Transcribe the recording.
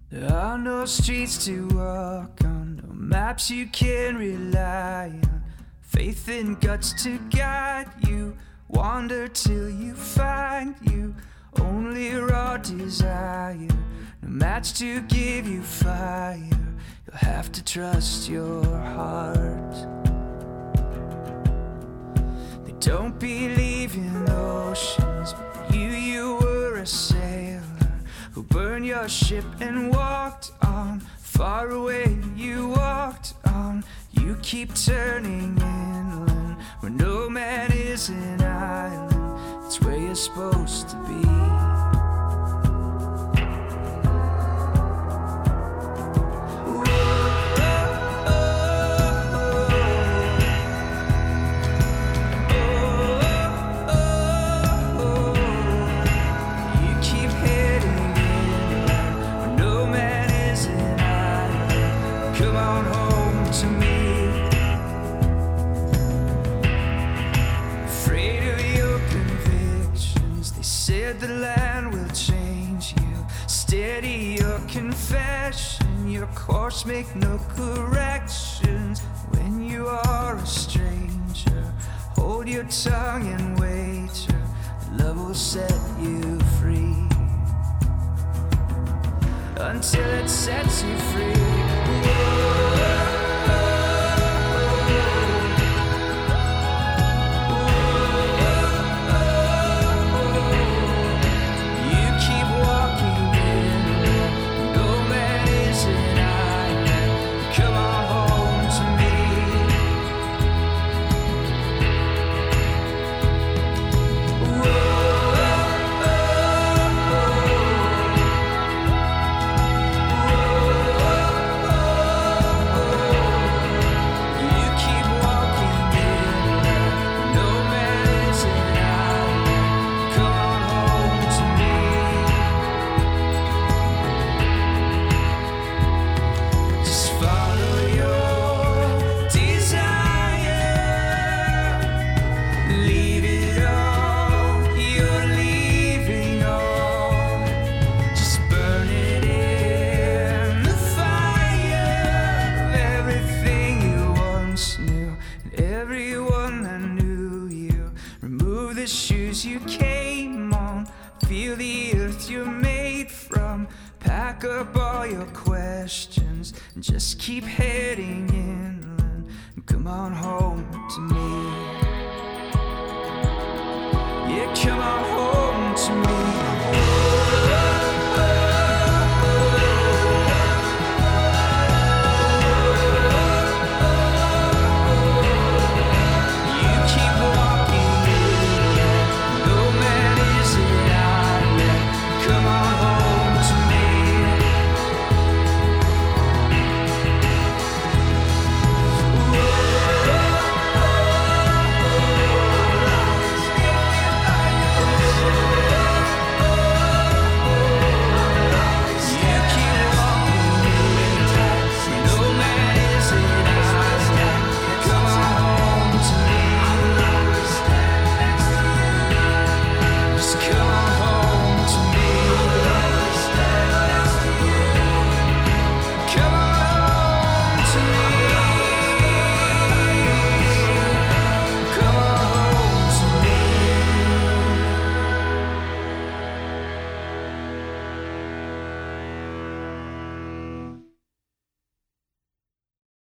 There are no streets to walk on, no maps you can rely on. Faith and guts to guide you, wander till you find you. Only raw desire, no match to give you fire. You'll have to trust your heart. They don't believe in oceans, but you were a sailor who burned your ship and walked on. Far away you walked on. You keep turning inland, where no man is an island. It's where you're supposed to be. The land will change you. Steady your confession, your course make no corrections. When you are a stranger, hold your tongue and wager. Love will set you free until it sets you free. Whoa. Shoes you came on, feel the earth you're made from. Pack up all your questions and just keep heading inland. Come on home to me. Yeah, come on home to me.